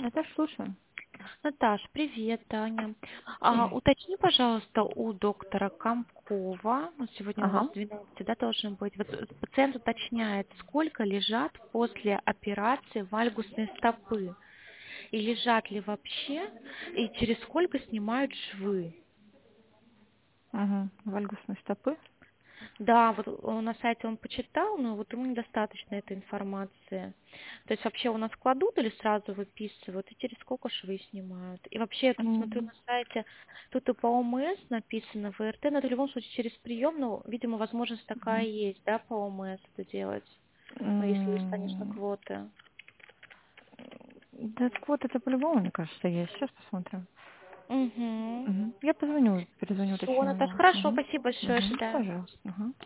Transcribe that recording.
Наташа, слушаю. Наташ, привет, Таня. Уточни, пожалуйста, у доктора Комкова, ну, сегодня у вас Ага. 12, да, должен быть. Вот пациент уточняет, сколько лежат после операции вальгусной стопы, и лежат ли вообще, и через сколько снимают швы. Угу. Вальгусные стопы. Да, вот на сайте он почитал, но вот ему недостаточно этой информации. То есть вообще у нас кладут или сразу выписывают, и через сколько швы снимают. И вообще я тут смотрю М, на сайте, тут и по ОМС написано ВРТ, но это в любом случае через прием, но, видимо, возможность такая мгм. есть, да, по ОМС это делать. Ну, если есть, конечно, М, квоты. Да вот это по-любому, мне кажется, есть. Сейчас посмотрим. Угу. Мгм. Я позвоню, перезвоню, Все, уточню у Наташ, него. хорошо, Угу. спасибо большое, Угу. ожидаю. Пожалуйста. Угу.